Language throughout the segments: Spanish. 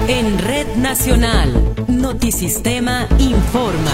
En Red Nacional, Notisistema informa.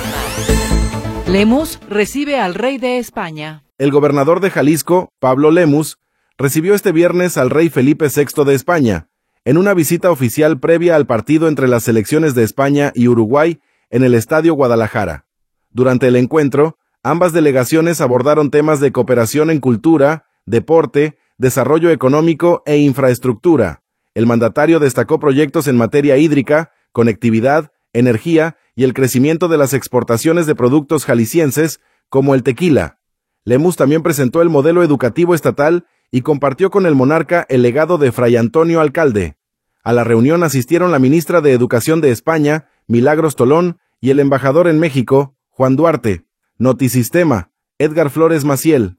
Lemus recibe al rey de España. El gobernador de Jalisco, Pablo Lemus, recibió este viernes al rey Felipe VI de España, en una visita oficial previa al partido entre las selecciones de España y Uruguay en el Estadio Guadalajara. Durante el encuentro, ambas delegaciones abordaron temas de cooperación en cultura, deporte, desarrollo económico e infraestructura. El mandatario destacó proyectos en materia hídrica, conectividad, energía y el crecimiento de las exportaciones de productos jaliscienses, como el tequila. Lemus también presentó el modelo educativo estatal y compartió con el monarca el legado de Fray Antonio Alcalde. A la reunión asistieron la ministra de Educación de España, Milagros Tolón, y el embajador en México, Juan Duarte. Notisistema, Edgar Flores Maciel.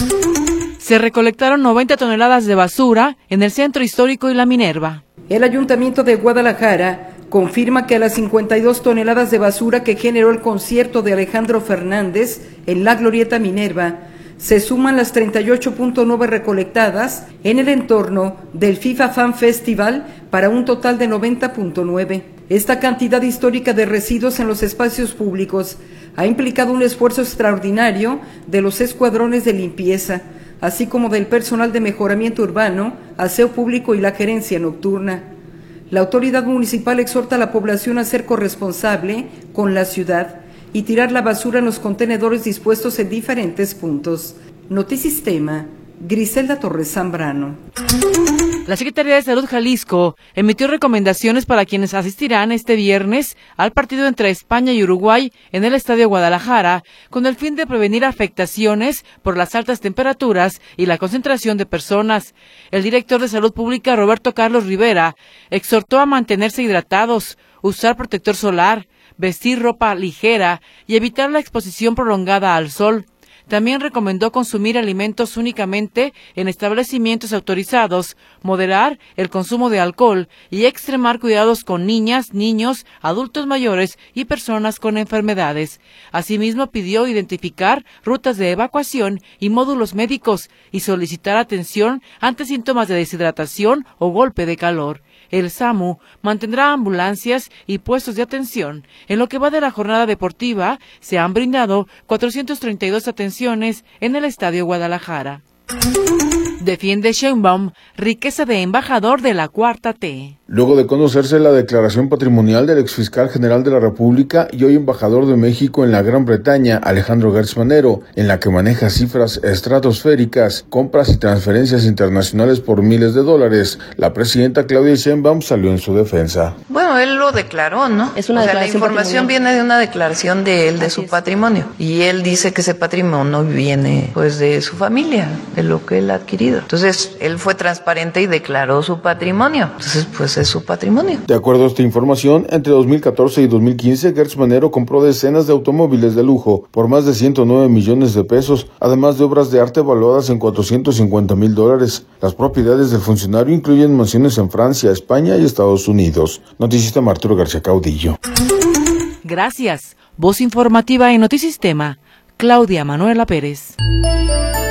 Se recolectaron 90 toneladas de basura en el centro histórico y la Minerva. El Ayuntamiento de Guadalajara confirma que a las 52 toneladas de basura que generó el concierto de Alejandro Fernández en la Glorieta Minerva, se suman las 38.9 recolectadas en el entorno del FIFA Fan Festival para un total de 90.9. Esta cantidad histórica de residuos en los espacios públicos ha implicado un esfuerzo extraordinario de los escuadrones de limpieza, así como del personal de mejoramiento urbano, aseo público y la gerencia nocturna. La autoridad municipal exhorta a la población a ser corresponsable con la ciudad y tirar la basura en los contenedores dispuestos en diferentes puntos. Notisistema, Griselda Torres Zambrano. La Secretaría de Salud Jalisco emitió recomendaciones para quienes asistirán este viernes al partido entre España y Uruguay en el Estadio Guadalajara, con el fin de prevenir afectaciones por las altas temperaturas y la concentración de personas. El director de Salud Pública, Roberto Carlos Rivera, exhortó a mantenerse hidratados, usar protector solar, vestir ropa ligera y evitar la exposición prolongada al sol. También recomendó consumir alimentos únicamente en establecimientos autorizados, moderar el consumo de alcohol y extremar cuidados con niñas, niños, adultos mayores y personas con enfermedades. Asimismo, pidió identificar rutas de evacuación y módulos médicos y solicitar atención ante síntomas de deshidratación o golpe de calor. El SAMU mantendrá ambulancias y puestos de atención. En lo que va de la jornada deportiva, se han brindado 432 atenciones en el Estadio Guadalajara. Defiende Sheinbaum riqueza de embajador de la Cuarta T. Luego de conocerse la declaración patrimonial del exfiscal general de la República y hoy embajador de México en la Gran Bretaña, Alejandro Gertz Manero, en la que maneja cifras estratosféricas, compras y transferencias internacionales por miles de dólares, la presidenta Claudia Sheinbaum salió en su defensa. Bueno, él lo declaró, ¿no? La información viene de una declaración de él, de su patrimonio, y él dice que ese patrimonio viene pues de su familia, de lo que él ha adquirido. Entonces, él fue transparente y declaró su patrimonio. Entonces, pues es su patrimonio. De acuerdo a esta información, entre 2014 y 2015, Gertz Manero compró decenas de automóviles de lujo por más de 109 millones de pesos, además de obras de arte valuadas en $450,000. Las propiedades del funcionario incluyen mansiones en Francia, España y Estados Unidos. Notisistema, Arturo García Caudillo. Gracias. Voz informativa en Notisistema, Claudia Manuela Pérez.